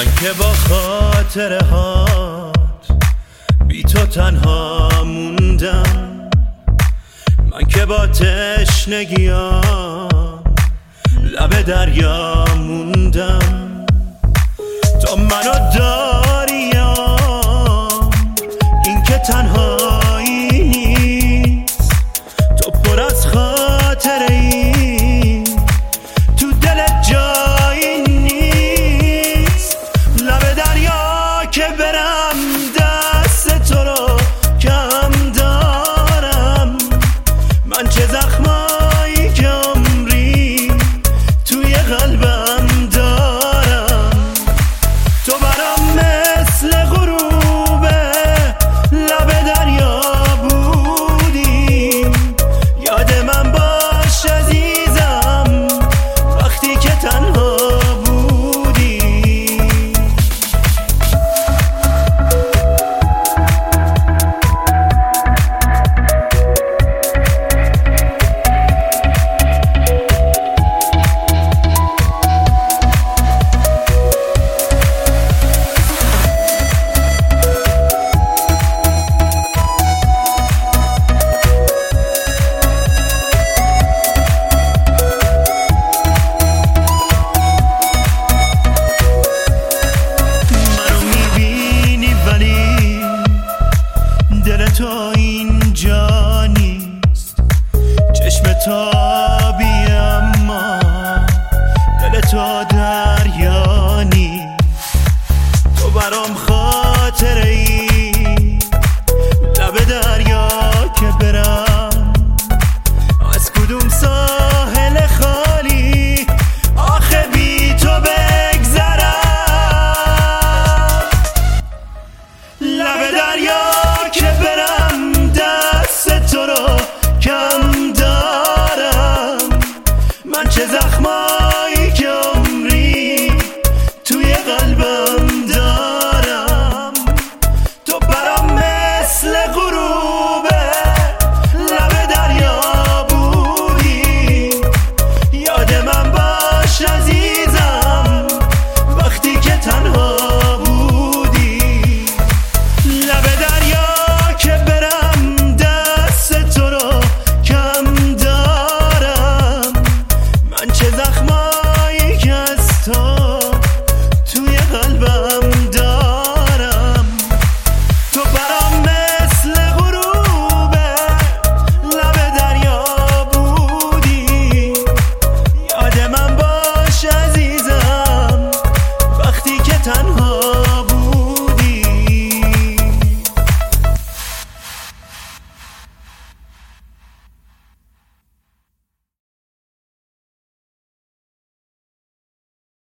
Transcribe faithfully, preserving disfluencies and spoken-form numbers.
من که با خاطره هات بی تو تنها موندم، من که با تشنگیام لب دریا موندم. تو منو داریم این که تنهایی نیست، تو پر از خاطره ای تو دل جایی نیست. لب دریا که برم دست تو رو کم دارم، من چه زخمایی که عمری توی قلبم دارم. تو برام مثل غروبه لب دریا بودی، یاد من باش عزیزم وقتی که تنها بودی. تو اینجا نیست، چشم تو آبی اما دل تو دریا نیست. تو برام خاطره ای لب دریا که برم